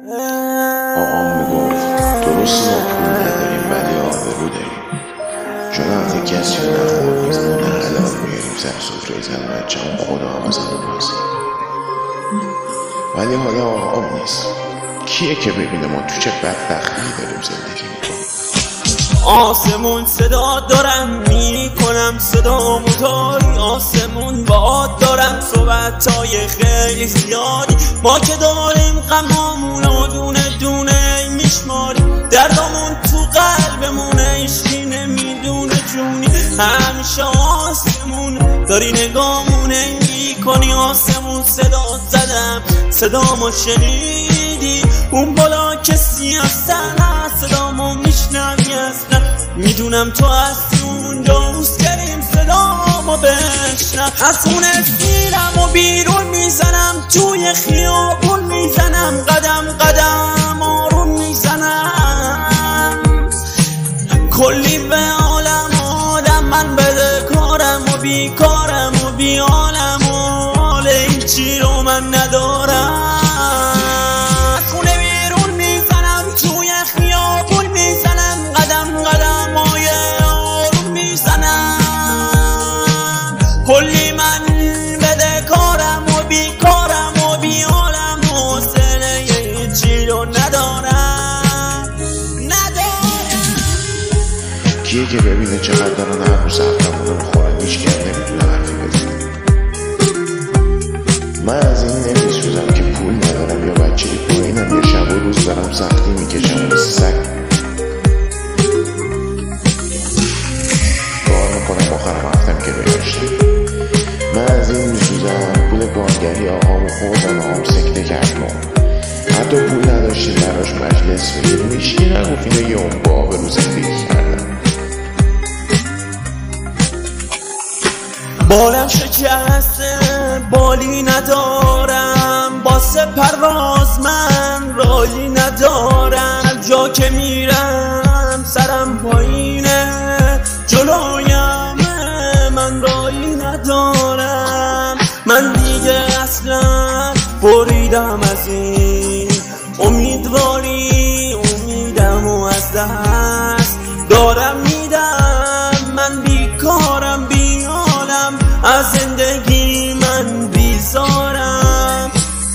آقام میگفت درست ما پول نداریم ولی آبرو داریم، چون وقتی کسی رو نخورد میزنون حلال میاریم سر سفره زن بچه اون خدا هم از همون بازی. ولی حالا آقام نیست، کیه که ببینه ما تو چه بدبختی داریم زندگی میکنیم؟ آسمون صدا دارم میکنم صدا موتاری، آسمون باد دارم صحبتای خیلی زیادی. ما که داریم غمامون و دونه دونه میشماریم، دردامون تو قلبمونه، هیچکی نمیدونه جونی. همیشه آسمون داری نگامونه میکنی، آسمون صدا زدم صدامو شنیدی؟ اون بالا کسی هستن صدامو میشنوی اصلا؟ میدونم تو هستی اونجا، دوست داریم صدامو بشنو. از خونه سیرم و بیرون میزنم، توی خیابون میزنم، قدم قدم آروم میزنم. کلی به عالم آدم من بده کارم و بیکارم و بیالم و حال هیچی رو من ندارم. کلی من بده کارم و بیکارم و بیالم، حوصله هیچی رو ندارم. کیه که ببینه چقدر دارن هر روز سختمون رو میخورن، هیچ کم نمیدونه حرفی بزنه. من از این نمیسوزم که پول ندارم یا بچه پایینم، یا شب و روز دارم سختی میکشم مثل سگ کار میکنم آخرم هفتم که بگشتم. من از این میسوزم پول کارگری آقامو خوردم، آقام سکته کردم. حتی پول نداشتیم براش مجلس بگیریم، هیچکی نگفت اینو یه اون با آبرو زندگی کردم. بالم شکسته بالی ندارم، باسه پرواز من رایی ندارم. جا که میرم سرم پایینه، جلویم من رایی ندارم. من دیگه اصلا بریدم از این امیدواری، امیدم و از دست دارم میدم. من بیکارم بیالم، از زندگی من بیزارم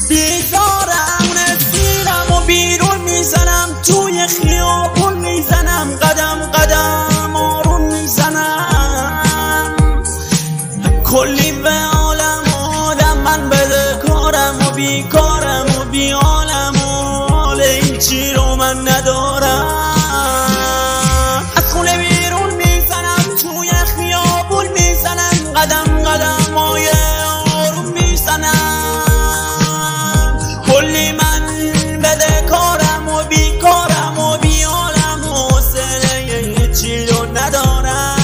نسیرم و بیرون میزنم، توی خیابون میزنم، قدم قدم آروم میزنم. کلی به عالم آدم من بده کارم و بیکارم و بیالم و حال هیچی رو من ندارم. از خونه بیرون میزنم، توی خیابون میزنم، قدم قدم های آروم میزنم. کلی من بده کارم و بیکارم و بیالم، حوصله هیچی رو ندارم.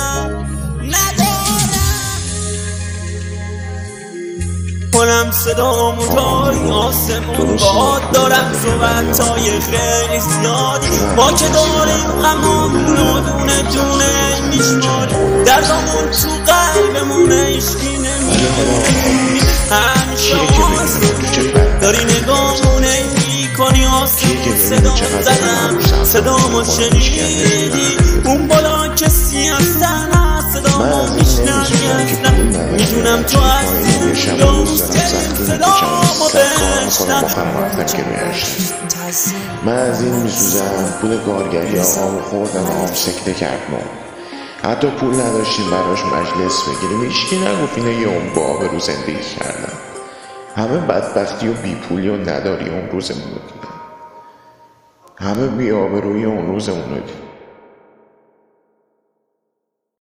کنم صدا موتاری، آسمون باد دارم صحبتای خیلی زیادی. ما که داریم غمامون و دونه دونه میشماریم، دردامون تو قلبمونه، هیچکی نمیدونه. همیشه آسمون داری نگامونه میکنی، آسمون صدا زدم صدامو شنیدی؟ اون بالا کسی هستن صدامو میشنوی اصلا؟ میدونم تو هستی دوست داریم صدامو بشنو. من از این میسوزم پول کارگری آقامو خوردم، آقام سکته کردم. حتی پول نداشتیم براش مجلس بگیریم، هیچکی نگفت اینو یه اون با آبرو زندگی کردم. همه بدبختی و بی پولی و نداری اون روزمون رو دیدن، همه بی آبروی اون روزمون رو دیدن.